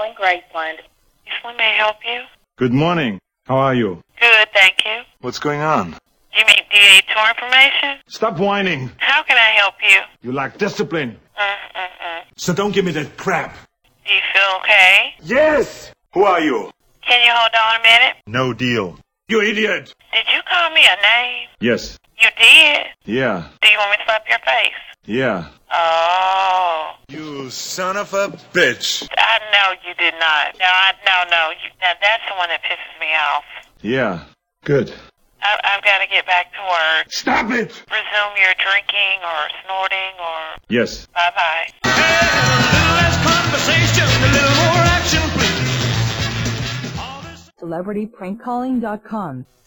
calling Graceland. Let me help you. Good morning. How are you? Good, thank you. What's going on? Do you need tour information? Stop whining. How can I help you? You lack discipline. So don't give me that crap. Do you feel okay? Yes! Who are you? Can you hold on a minute? No deal. You idiot! Did you call me a name? Yes. You did? Yeah. Do you want me to slap your face? Yeah. Oh. You son of a bitch. I know you did not. No. Now that's the one that pisses me off. Yeah. Good. I've got to get back to work. Stop it! Resume your drinking or snorting or... Yes. Bye-bye. A little less conversation, a little more action, please. CelebrityPrankCalling.com